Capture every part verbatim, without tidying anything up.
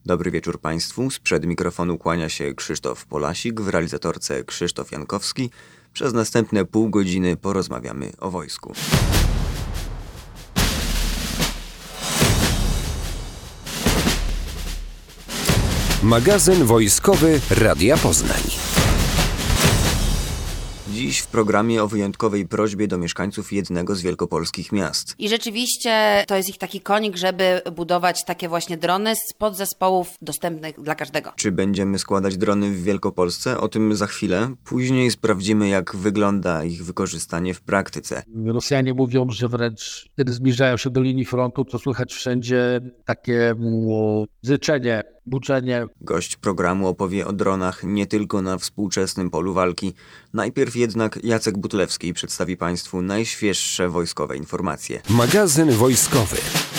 Dobry wieczór Państwu. Sprzed mikrofonu kłania się Krzysztof Polasik, w realizatorce Krzysztof Jankowski. Przez następne pół godziny porozmawiamy o wojsku. Magazyn wojskowy Radia Poznań. Dziś w programie o wyjątkowej prośbie do mieszkańców jednego z wielkopolskich miast. I rzeczywiście to jest ich taki konik, żeby budować takie właśnie drony z podzespołów dostępnych dla każdego. Czy będziemy składać drony w Wielkopolsce? O tym za chwilę. Później sprawdzimy, jak wygląda ich wykorzystanie w praktyce. Rosjanie mówią, że wręcz kiedy zbliżają się do linii frontu, to słychać wszędzie takie bzyczenie, buczenie. Gość programu opowie o dronach nie tylko na współczesnym polu walki. Najpierw jednak Jacek Butlewski przedstawi Państwu najświeższe wojskowe informacje. Magazyn wojskowy.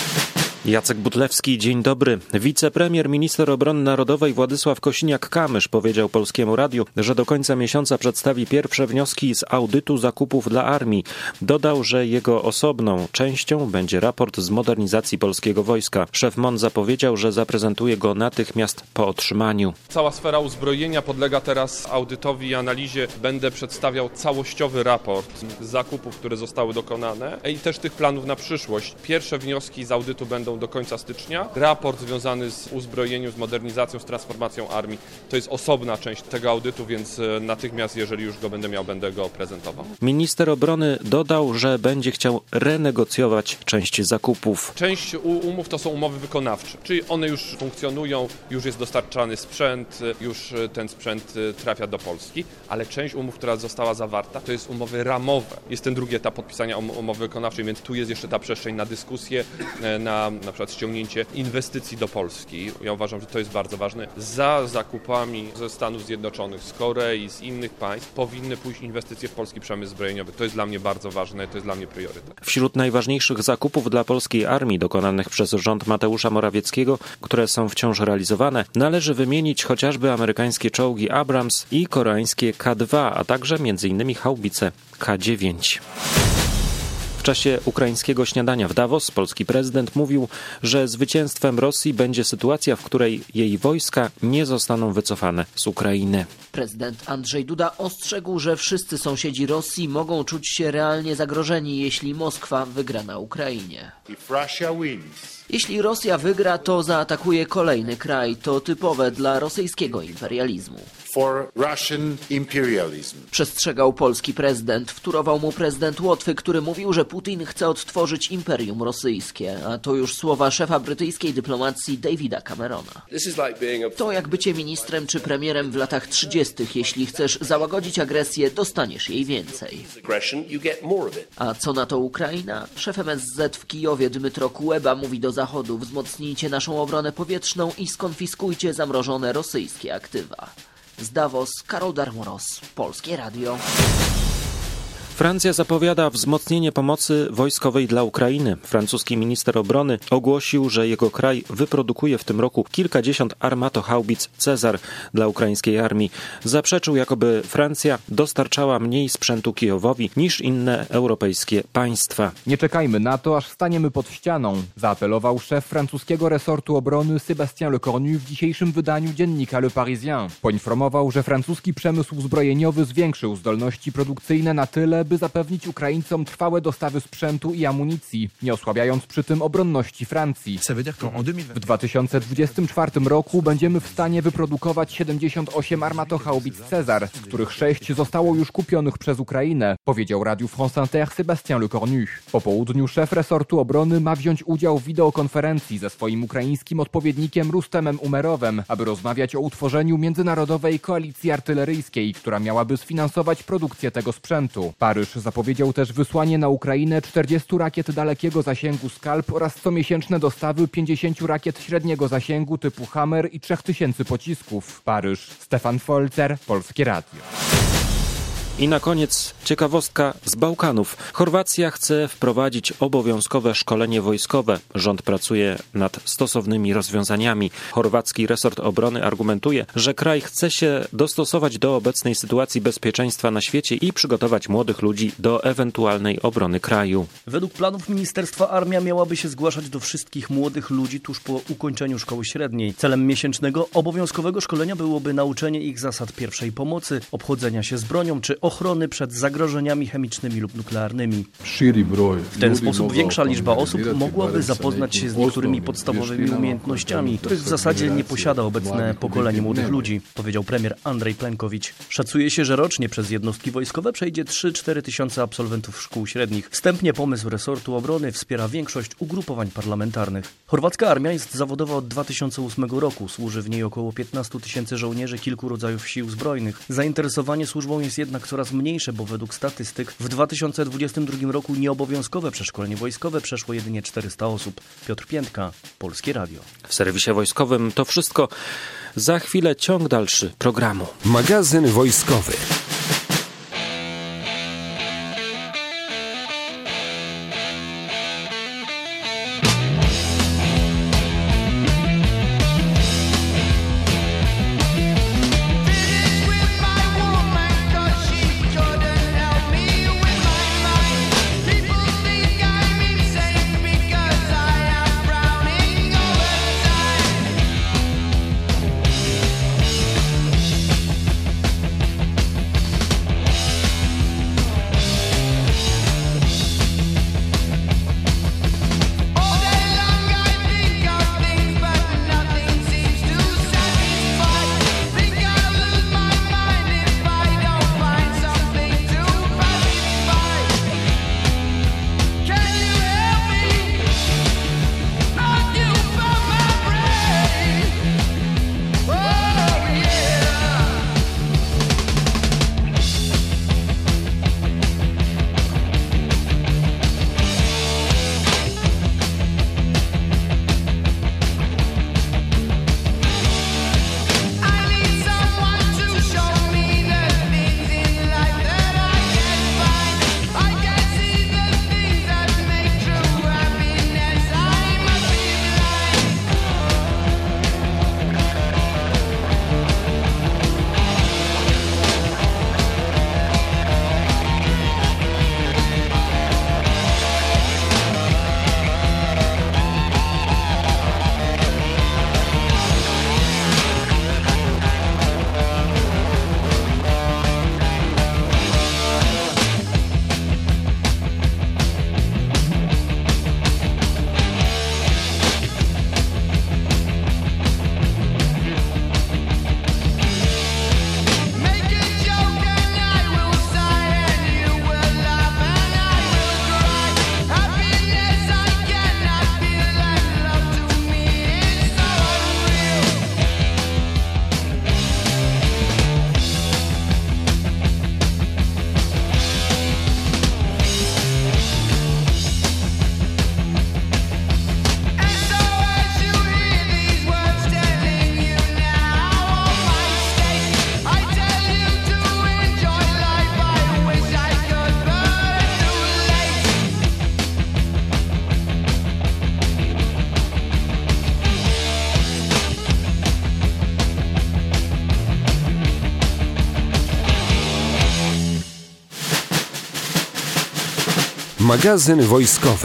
Jacek Butlewski, dzień dobry. Wicepremier, minister obrony narodowej Władysław Kosiniak-Kamysz powiedział Polskiemu Radiu, że do końca miesiąca przedstawi pierwsze wnioski z audytu zakupów dla armii. Dodał, że jego osobną częścią będzie raport z modernizacji polskiego wojska. Szef M O N zapowiedział, że zaprezentuje go natychmiast po otrzymaniu. Cała sfera uzbrojenia podlega teraz audytowi i analizie. Będę przedstawiał całościowy raport z zakupów, które zostały dokonane i też tych planów na przyszłość. Pierwsze wnioski z audytu będą do końca stycznia. Raport związany z uzbrojeniem, z modernizacją, z transformacją armii to jest osobna część tego audytu, więc natychmiast, jeżeli już go będę miał, będę go prezentował. Minister obrony dodał, że będzie chciał renegocjować część zakupów. Część umów to są umowy wykonawcze, czyli one już funkcjonują, już jest dostarczany sprzęt, już ten sprzęt trafia do Polski, ale część umów, która została zawarta, to jest umowy ramowe. Jest ten drugi etap podpisania umowy wykonawczej, więc tu jest jeszcze ta przestrzeń na dyskusję, na na przykład ściągnięcie inwestycji do Polski. Ja uważam, że to jest bardzo ważne. Za zakupami ze Stanów Zjednoczonych, z Korei, z innych państw powinny pójść inwestycje w polski przemysł zbrojeniowy. To jest dla mnie bardzo ważne, to jest dla mnie priorytet. Wśród najważniejszych zakupów dla polskiej armii dokonanych przez rząd Mateusza Morawieckiego, które są wciąż realizowane, należy wymienić chociażby amerykańskie czołgi Abrams i koreańskie K dwa, a także między innymi haubice K dziewięć. W czasie ukraińskiego śniadania w Davos polski prezydent mówił, że zwycięstwem Rosji będzie sytuacja, w której jej wojska nie zostaną wycofane z Ukrainy. Prezydent Andrzej Duda ostrzegł, że wszyscy sąsiedzi Rosji mogą czuć się realnie zagrożeni, jeśli Moskwa wygra na Ukrainie. Jeśli Rosja wygra, to zaatakuje kolejny kraj. To typowe dla rosyjskiego imperializmu. Przestrzegał polski prezydent. Wtórował mu prezydent Łotwy, który mówił, że Putin chce odtworzyć imperium rosyjskie. A to już słowa szefa brytyjskiej dyplomacji Davida Camerona. To jak bycie ministrem czy premierem w latach trzydziestych. Jeśli chcesz załagodzić agresję, dostaniesz jej więcej. A co na to Ukraina? Szef M S Z w Kijowie Dmytro Kuleba mówi do Zachodu: wzmocnijcie naszą obronę powietrzną i skonfiskujcie zamrożone rosyjskie aktywa. Z Davos, Karol Darmoros, Polskie Radio. Francja zapowiada wzmocnienie pomocy wojskowej dla Ukrainy. Francuski minister obrony ogłosił, że jego kraj wyprodukuje w tym roku kilkadziesiąt armatohaubic Cezar dla ukraińskiej armii. Zaprzeczył, jakoby Francja dostarczała mniej sprzętu Kijowowi niż inne europejskie państwa. Nie czekajmy na to, aż staniemy pod ścianą, zaapelował szef francuskiego resortu obrony Sébastien Lecornu w dzisiejszym wydaniu dziennika Le Parisien. Poinformował, że francuski przemysł zbrojeniowy zwiększył zdolności produkcyjne na tyle, by zapewnić Ukraińcom trwałe dostawy sprzętu i amunicji, nie osłabiając przy tym obronności Francji. W dwa tysiące dwudziestym czwartym roku będziemy w stanie wyprodukować siedemdziesiąt osiem armatohaubic Cezar, z których sześć zostało już kupionych przez Ukrainę, powiedział Radiu France Inter Sébastien Lecornu. Po południu szef resortu obrony ma wziąć udział w wideokonferencji ze swoim ukraińskim odpowiednikiem Rustemem Umerowem, aby rozmawiać o utworzeniu międzynarodowej koalicji artyleryjskiej, która miałaby sfinansować produkcję tego sprzętu. Paryż zapowiedział też wysłanie na Ukrainę czterdziestu rakiet dalekiego zasięgu Scalp oraz comiesięczne dostawy pięćdziesięciu rakiet średniego zasięgu typu Hammer i trzech tysięcy pocisków. Paryż, Stefan Folzer, Polskie Radio. I na koniec ciekawostka z Bałkanów. Chorwacja chce wprowadzić obowiązkowe szkolenie wojskowe. Rząd pracuje nad stosownymi rozwiązaniami. Chorwacki resort obrony argumentuje, że kraj chce się dostosować do obecnej sytuacji bezpieczeństwa na świecie i przygotować młodych ludzi do ewentualnej obrony kraju. Według planów ministerstwa armia miałaby się zgłaszać do wszystkich młodych ludzi tuż po ukończeniu szkoły średniej. Celem miesięcznego obowiązkowego szkolenia byłoby nauczenie ich zasad pierwszej pomocy, obchodzenia się z bronią czy ochrony przed zagrożeniami chemicznymi lub nuklearnymi. W ten sposób większa liczba osób mogłaby zapoznać się z niektórymi podstawowymi umiejętnościami, których w zasadzie nie posiada obecne pokolenie młodych ludzi, powiedział premier Andrzej Plenković. Szacuje się, że rocznie przez jednostki wojskowe przejdzie trzy cztery tysiące absolwentów szkół średnich. Wstępnie pomysł resortu obrony wspiera większość ugrupowań parlamentarnych. Chorwacka armia jest zawodowa od dwa tysiące ósmego roku. Służy w niej około piętnaście tysięcy żołnierzy kilku rodzajów sił zbrojnych. Zainteresowanie służbą jest jednak coraz mniejsze, bo według statystyk w dwa tysiące dwudziestym drugim roku nieobowiązkowe przeszkolenie wojskowe przeszło jedynie czterysta osób. Piotr Piętka, Polskie Radio. W serwisie wojskowym to wszystko. Za chwilę ciąg dalszy programu. Magazyn wojskowy. Magazyn wojskowy.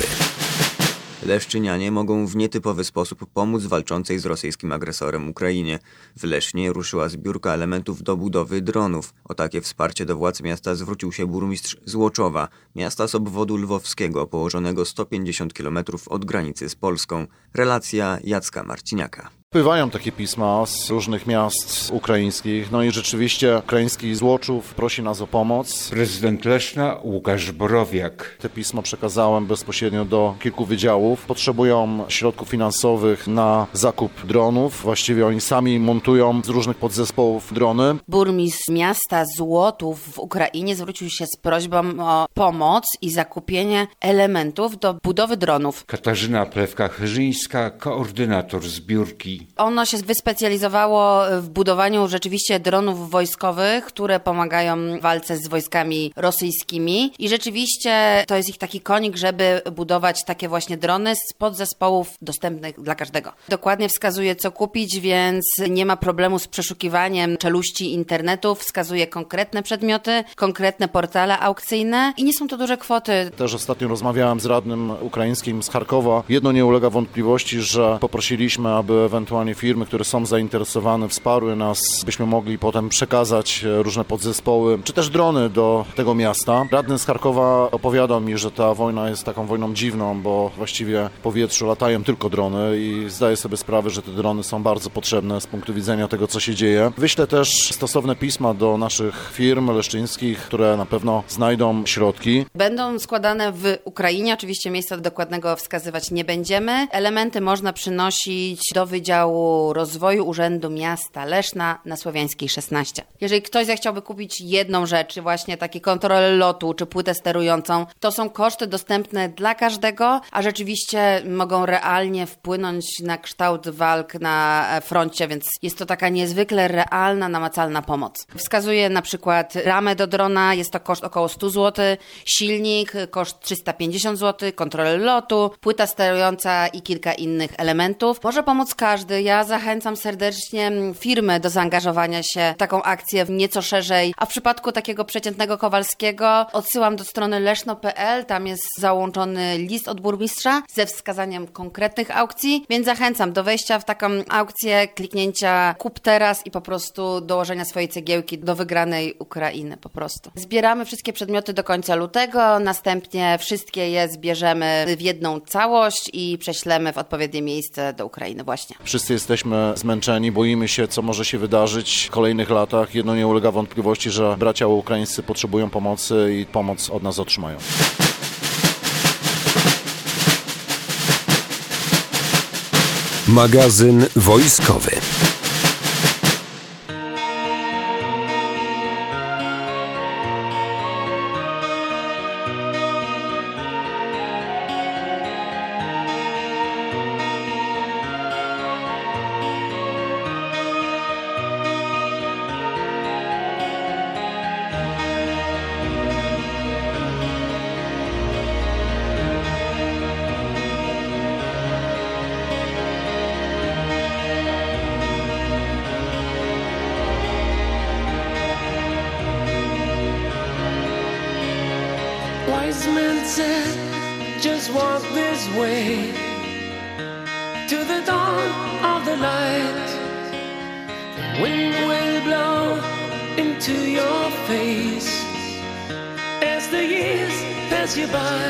Leszczynianie mogą w nietypowy sposób pomóc walczącej z rosyjskim agresorem Ukrainie. W Lesznie ruszyła zbiórka elementów do budowy dronów. O takie wsparcie do władz miasta zwrócił się burmistrz Złoczowa, miasta z obwodu lwowskiego, położonego sto pięćdziesiąt kilometrów od granicy z Polską. Relacja Jacka Marciniaka. Wpływają takie pisma z różnych miast ukraińskich, no i rzeczywiście ukraiński Złoczów prosi nas o pomoc. Prezydent Leszna Łukasz Borowiak. Te pisma przekazałem bezpośrednio do kilku wydziałów. Potrzebują środków finansowych na zakup dronów. Właściwie oni sami montują z różnych podzespołów drony. Burmistrz miasta Złotów w Ukrainie zwrócił się z prośbą o pomoc i zakupienie elementów do budowy dronów. Katarzyna Plewka-Chyrzyńska, koordynator zbiórki. Ono się wyspecjalizowało w budowaniu rzeczywiście dronów wojskowych, które pomagają w walce z wojskami rosyjskimi i rzeczywiście to jest ich taki konik, żeby budować takie właśnie drony z podzespołów dostępnych dla każdego. Dokładnie wskazuje, co kupić, więc nie ma problemu z przeszukiwaniem czeluści internetu, wskazuje konkretne przedmioty, konkretne portale aukcyjne i nie są to duże kwoty. Też ostatnio rozmawiałem z radnym ukraińskim z Charkowa. Jedno nie ulega wątpliwości, że poprosiliśmy, aby ewentualnie firmy, które są zainteresowane, wsparły nas, byśmy mogli potem przekazać różne podzespoły, czy też drony do tego miasta. Radny z Charkowa opowiadał mi, że ta wojna jest taką wojną dziwną, bo właściwie w powietrzu latają tylko drony i zdaję sobie sprawę, że te drony są bardzo potrzebne z punktu widzenia tego, co się dzieje. Wyślę też stosowne pisma do naszych firm leszczyńskich, które na pewno znajdą środki. Będą składane w Ukrainie, oczywiście miejsca dokładnego wskazywać nie będziemy. Elementy można przynosić do Wydziału Rozwoju Urzędu Miasta Leszna na Słowiańskiej szesnaście. Jeżeli ktoś zechciałby kupić jedną rzecz, właśnie taki kontroler lotu czy płytę sterującą, to są koszty dostępne dla każdego, a rzeczywiście mogą realnie wpłynąć na kształt walk na froncie, więc jest to taka niezwykle realna, namacalna pomoc. Wskazuje na przykład ramę do drona, jest to koszt około sto złotych, silnik, koszt trzysta pięćdziesiąt złotych, kontroler lotu, płyta sterująca i kilka innych elementów. Może pomóc każdy. Ja zachęcam serdecznie firmy do zaangażowania się w taką akcję nieco szerzej, a w przypadku takiego przeciętnego Kowalskiego odsyłam do strony leszno kropka pe el, tam jest załączony list od burmistrza ze wskazaniem konkretnych aukcji, więc zachęcam do wejścia w taką aukcję, kliknięcia kup teraz i po prostu dołożenia swojej cegiełki do wygranej Ukrainy po prostu. Zbieramy wszystkie przedmioty do końca lutego, następnie wszystkie je zbierzemy w jedną całość i prześlemy w odpowiednie miejsce do Ukrainy właśnie. Wszyscy jesteśmy zmęczeni, boimy się, co może się wydarzyć w kolejnych latach. Jedno nie ulega wątpliwości, że bracia ukraińscy potrzebują pomocy i pomoc od nas otrzymają. Magazyn wojskowy. Wise men said, just walk this way to the dawn of the light. The wind will blow into your face as the years pass you by.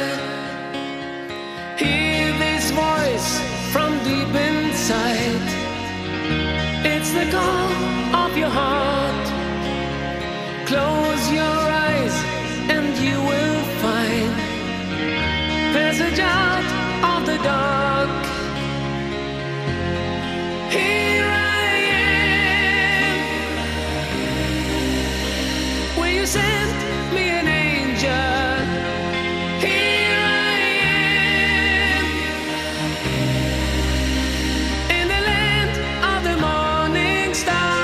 Hear this voice from deep inside. It's the call of your heart. Close your eyes and you will find passage out of the dark. Here I am, where you sent me an angel. Here I am, in the land of the morning star.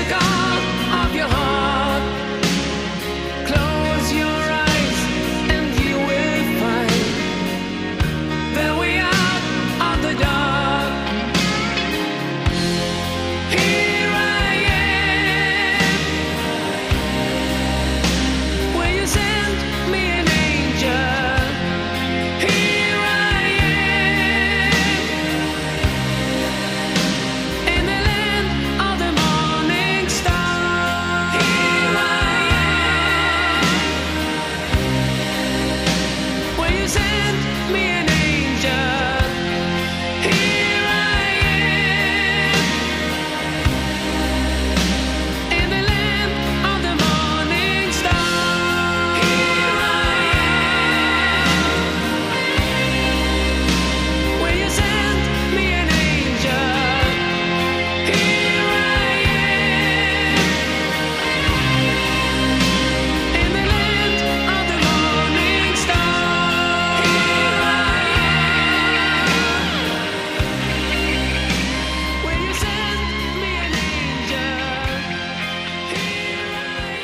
music all of your heart. Close your eyes and you will find that we are on the dark. Here I am. Will you send me an angel? Here I am. In the land of the morning star. Here I am. Will you send me an angel? Here I am. In the land of the morning star. Here I am. Will you send me an angel? Here I am. In the land of the morning star. Here I am. Will you send me an angel? Here I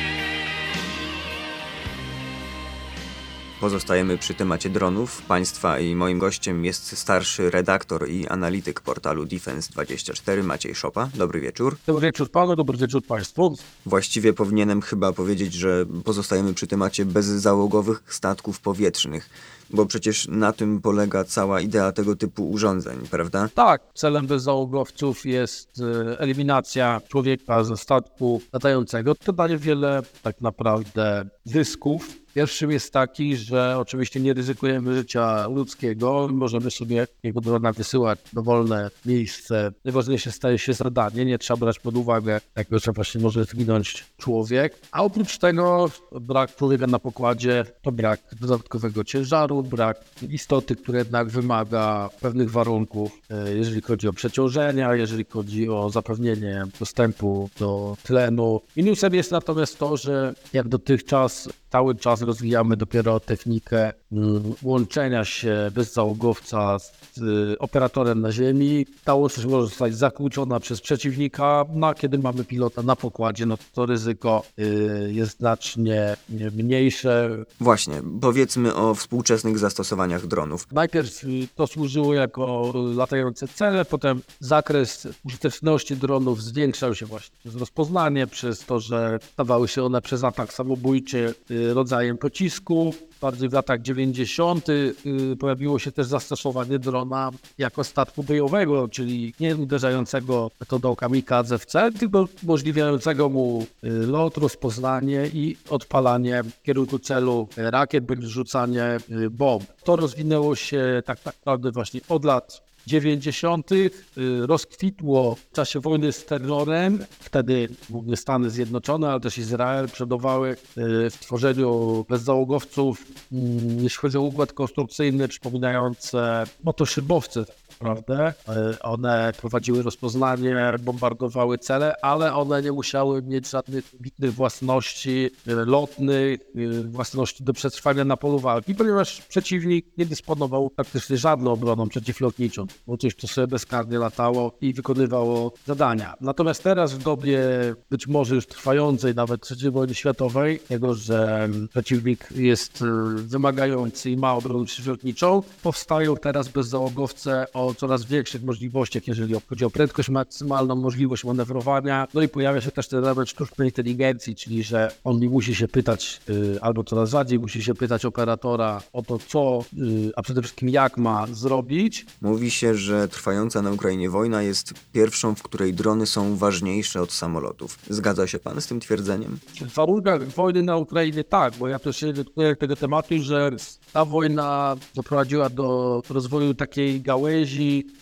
am. Pozostajemy przy temacie dronów państwa i moim gościem jest starszy redaktor i analityk portalu Defense dwadzieścia cztery Maciej Szopa. Dobry wieczór. Dobry wieczór panu, dobry wieczór państwu. Właściwie powinienem chyba powiedzieć, że pozostajemy przy temacie bezzałogowych statków powietrznych, bo przecież na tym polega cała idea tego typu urządzeń, prawda? Tak, celem bezzałogowców jest e, eliminacja człowieka ze statku latającego. To daje wiele tak naprawdę zysków. Pierwszym jest taki, że oczywiście nie ryzykujemy życia ludzkiego, możemy sobie jego drona wysyłać w dowolne miejsce. Najważniejsze staje się zadanie, nie trzeba brać pod uwagę tego, że właśnie może zginąć człowiek. A oprócz tego brak człowieka na pokładzie to brak dodatkowego ciężaru, brak istoty, która jednak wymaga pewnych warunków, e, jeżeli chodzi o przeciążenia, jeżeli chodzi o zapewnienie dostępu do tlenu. Minusem jest natomiast to, że jak dotychczas cały czas rozwijamy dopiero technikę mm, łączenia się bezzałogowca z y, operatorem na ziemi. Ta łączność może zostać zakłócona przez przeciwnika, no a kiedy mamy pilota na pokładzie, no to, to ryzyko y, jest znacznie y, mniejsze. Właśnie, powiedzmy o współczesnych zastosowaniach dronów. Najpierw y, to służyło jako latające cele, potem zakres użyteczności dronów zwiększał się właśnie przez rozpoznanie, przez to, że stawały się one przez atak samobójczy y, rodzajem pocisku. Bardziej w latach dziewięćdziesiątych y, pojawiło się też zastosowanie drona jako statku bojowego, czyli nie uderzającego metodą kamikadze w cel, tylko umożliwiającego mu y, lot, rozpoznanie i odpalanie w kierunku celu rakiet bądź rzucanie y, bomb. To rozwinęło się tak naprawdę właśnie od lat dziewięćdziesiątych. Rozkwitło w czasie wojny z terrorem. Wtedy głównie Stany Zjednoczone, ale też Izrael przodowały w tworzeniu bezzałogowców, jeśli chodzi o układ konstrukcyjny, przypominające motoszybowce. Prawda? One prowadziły rozpoznanie, bombardowały cele, ale one nie musiały mieć żadnych wybitnych własności lotnych, własności do przetrwania na polu walki, ponieważ przeciwnik nie dysponował praktycznie żadną obroną przeciwlotniczą, bo coś to sobie bezkarnie latało i wykonywało zadania. Natomiast teraz w dobie być może już trwającej nawet trzeciej wojny światowej, tego, że przeciwnik jest wymagający i ma obronę przeciwlotniczą, powstają teraz bezzałogowce o coraz większych możliwościach, jeżeli chodzi o prędkość maksymalną, możliwość manewrowania. No i pojawia się też ten element sztucznej inteligencji, czyli że on nie musi się pytać, yy, albo coraz rzadziej musi się pytać operatora o to, co, yy, a przede wszystkim jak ma zrobić. Mówi się, że trwająca na Ukrainie wojna jest pierwszą, w której drony są ważniejsze od samolotów. Zgadza się pan z tym twierdzeniem? W warunkach wojny na Ukrainie tak, bo ja też się dotknąłem tego tematu, że ta wojna doprowadziła do rozwoju takiej gałęzi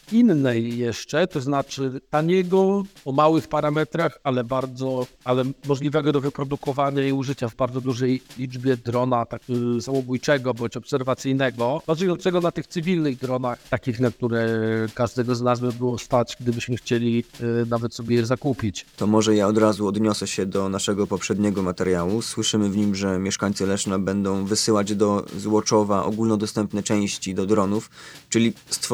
innej jeszcze, to znaczy taniego, o małych parametrach, ale bardzo, ale możliwego do wyprodukowania i użycia w bardzo dużej liczbie drona tak, y, samobójczego bądź obserwacyjnego, bazującego na tych cywilnych dronach, takich, na które każdego z nas by było stać, gdybyśmy chcieli y, nawet sobie je zakupić. To może ja od razu odniosę się do naszego poprzedniego materiału. Słyszymy w nim, że mieszkańcy Leszna będą wysyłać do Złoczowa ogólnodostępne części do dronów, czyli stworzenie takiego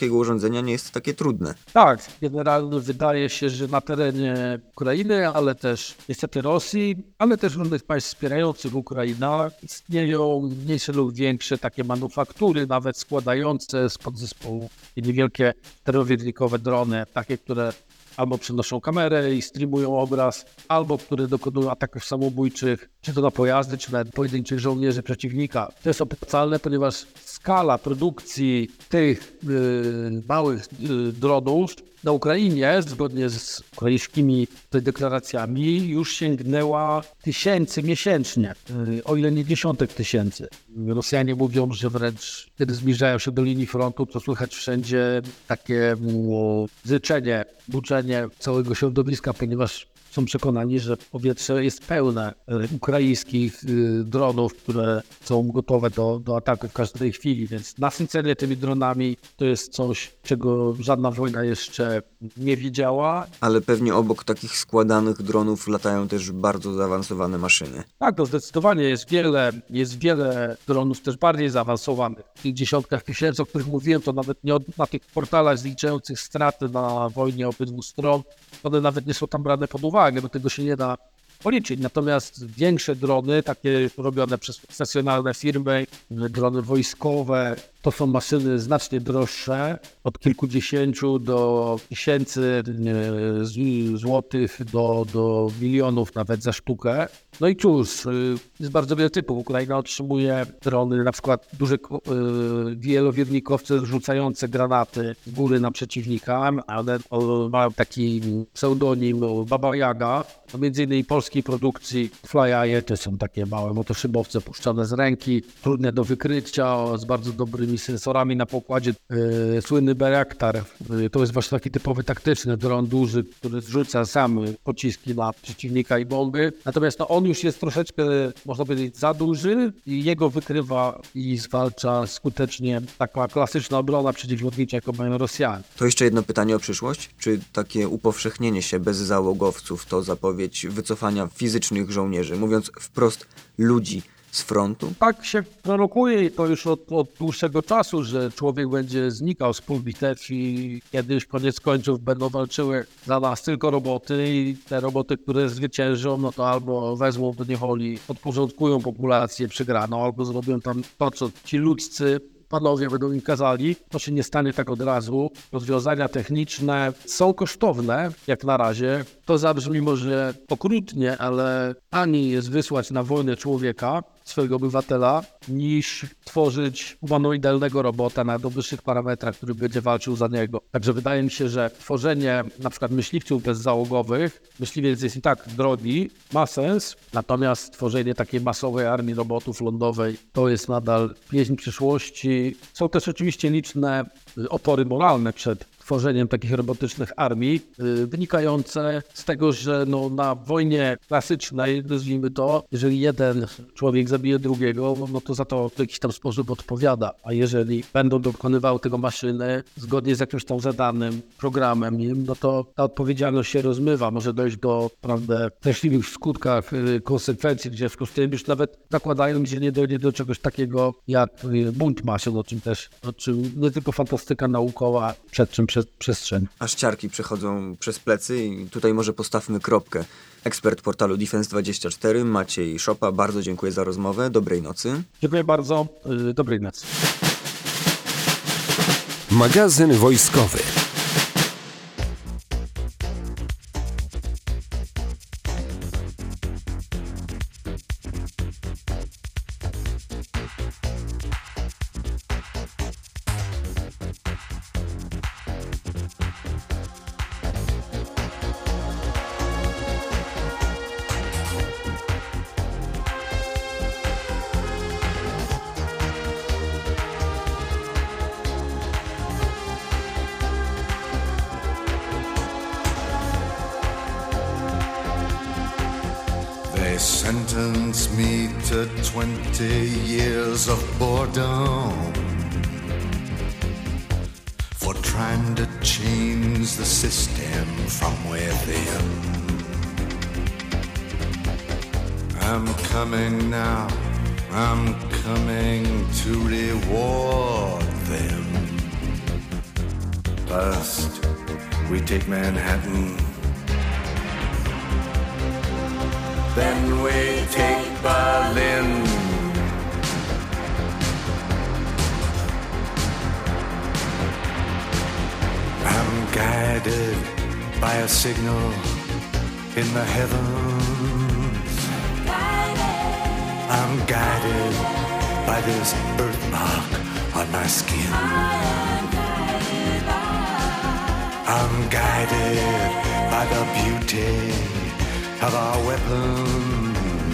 takiego urządzenia nie jest takie trudne. Tak, generalnie wydaje się, że na terenie Ukrainy, ale też niestety Rosji, ale też różnych państw wspierających Ukrainę istnieją mniejsze lub większe takie manufaktury, nawet składające z podzespołu niewielkie sterowiernikowe drony, takie, które albo przenoszą kamerę i streamują obraz, albo które dokonują ataków samobójczych, czy to na pojazdy, czy na pojedynczych żołnierzy przeciwnika. To jest opłacalne, ponieważ skala produkcji tych yy, małych yy, dronów na Ukrainie, zgodnie z ukraińskimi deklaracjami, już sięgnęła tysięcy miesięcznie, yy, o ile nie dziesiątek tysięcy. Rosjanie mówią, że wręcz kiedy zbliżają się do linii frontu, to słychać wszędzie takie no, zyczenie, buczenie całego środowiska, ponieważ są przekonani, że powietrze jest pełne ukraińskich dronów, które są gotowe do, do ataku w każdej chwili, więc nasycenie tymi dronami to jest coś, czego żadna wojna jeszcze nie widziała. Ale pewnie obok takich składanych dronów latają też bardzo zaawansowane maszyny. Tak, to zdecydowanie jest wiele, jest wiele dronów też bardziej zaawansowanych. W tych dziesiątkach tysięcy, o których mówiłem, to nawet nie od, na tych portalach zliczających straty na wojnie obydwu stron, one nawet nie są tam brane pod uwagę, bo tego się nie da policzyć. Natomiast większe drony, takie robione przez profesjonalne firmy, drony wojskowe, to są maszyny znacznie droższe, od kilkudziesięciu do tysięcy złotych do, do milionów nawet za sztukę. No i cóż, jest bardzo wiele typów. Ukraina otrzymuje drony, na przykład duże wielowiernikowce rzucające granaty z góry na przeciwnika, ale mają taki pseudonim Baba Jaga. No między innymi polskiej produkcji Fly-Eye, to są takie małe motoszybowce puszczane z ręki, trudne do wykrycia, z bardzo dobrymi sensorami na pokładzie. Yy, słynny Bayraktar, yy, to jest właśnie taki typowy taktyczny dron duży, który zrzuca sam pociski na przeciwnika i bomby. Natomiast no, on już jest troszeczkę, można powiedzieć, za duży i jego wykrywa i zwalcza skutecznie taka klasyczna obrona przeciwlotnicza, jaką mają Rosjanie. To jeszcze jedno pytanie o przyszłość. Czy takie upowszechnienie się bez załogowców to zapowiedź wycofania fizycznych żołnierzy, mówiąc wprost ludzi z frontu? Tak się prorokuje i to już od, od dłuższego czasu, że człowiek będzie znikał z pól bitew i kiedyś koniec końców będą walczyły za nas tylko roboty i te roboty, które zwyciężą, no to albo wezmą do niewoli, podporządkują populację przegraną, albo zrobią tam to, co ci ludzcy panowie będą im kazali. To się nie stanie tak od razu. Rozwiązania techniczne są kosztowne, jak na razie. To zabrzmi może okrutnie, ale ani jest wysłać na wojnę człowieka, swojego obywatela, niż tworzyć humanoidalnego robota na wyższych parametrach, który będzie walczył za niego. Także wydaje mi się, że tworzenie na przykład myśliwców bezzałogowych, myśliwiec jest i tak drogi, ma sens, natomiast tworzenie takiej masowej armii robotów lądowej to jest nadal pieśń przyszłości. Są też oczywiście liczne opory moralne przed tworzeniem takich robotycznych armii, yy, wynikające z tego, że no, na wojnie klasycznej, nazwijmy to, jeżeli jeden człowiek zabije drugiego, no to za to w jakiś tam sposób odpowiada. A jeżeli będą dokonywały tego maszyny zgodnie z jakimś tam zadanym programem, no to ta odpowiedzialność się rozmywa. Może dojść do, prawda, straszliwych skutkach, yy, konsekwencji, gdzie w tym już nawet zakładają, gdzie nie dojdzie do czegoś takiego jak yy, bunt maszyn, o czym też, o czym nie tylko fantastyka naukowa, przed czym przez przestrzeń. Aż ciarki przechodzą przez plecy i tutaj może postawmy kropkę. Ekspert portalu Defense dwadzieścia cztery, Maciej Szopa, bardzo dziękuję za rozmowę. Dobrej nocy. Dziękuję bardzo. Yy, dobrej nocy. Magazyn wojskowy. They sentenced me to twenty years of boredom for trying to change the system from within. I'm coming now, I'm coming to reward them. First, we take Manhattan. Then we take Berlin. I'm guided by a signal in the heavens. I'm guided by this birthmark on my skin. I'm guided by the beauty of our weapons.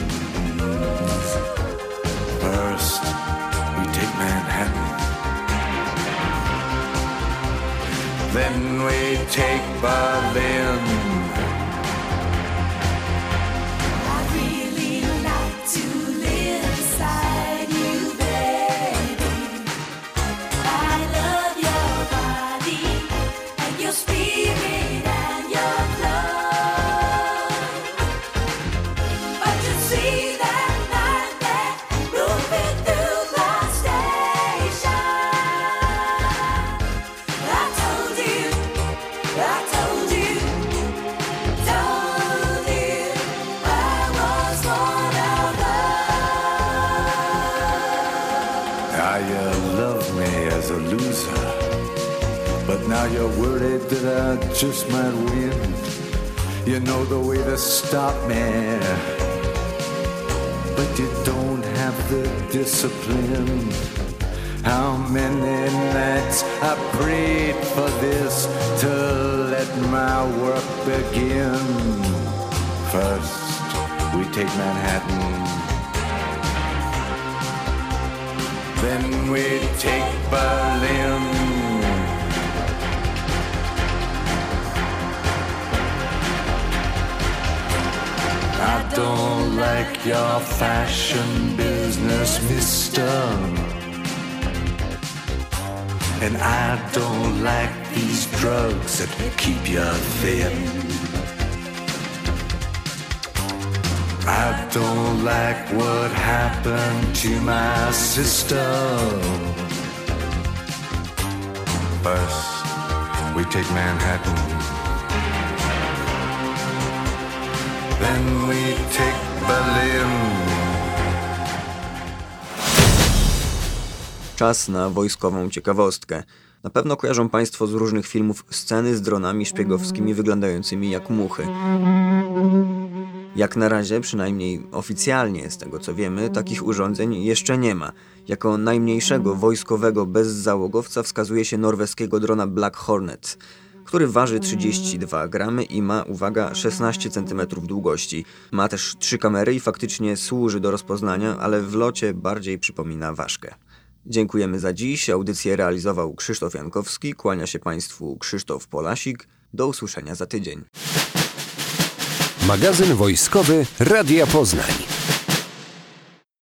First, we take Manhattan. Then we take Berlin. I really like to live inside you, baby. I love your body and your spirit and your blood. But you see that night that moving through the station, I told you, I told you, told you I was one of them. Now you love me as a loser, but now you're worried that I just might win. You know the way to stop me, but you don't have the discipline. How many nights I prayed for this to let my work begin. First, we take Manhattan. Then we take Berlin. I don't like your fashion business, mister. And I don't like these drugs that keep you thin. I don't like what happened to my sister. First, we take Manhattan. Then we take Berlin. Czas na wojskową ciekawostkę. Na pewno kojarzą Państwo z różnych filmów sceny z dronami szpiegowskimi wyglądającymi jak muchy. Jak na razie, przynajmniej oficjalnie z tego co wiemy, takich urządzeń jeszcze nie ma. Jako najmniejszego wojskowego bezzałogowca wskazuje się norweskiego drona Black Hornet, który waży trzydzieści dwa gramy i ma, uwaga, szesnaście centymetrów długości. Ma też trzy kamery i faktycznie służy do rozpoznania, ale w locie bardziej przypomina ważkę. Dziękujemy za dziś. Audycję realizował Krzysztof Jankowski. Kłania się Państwu Krzysztof Polasik. Do usłyszenia za tydzień. Magazyn wojskowy Radia Poznań.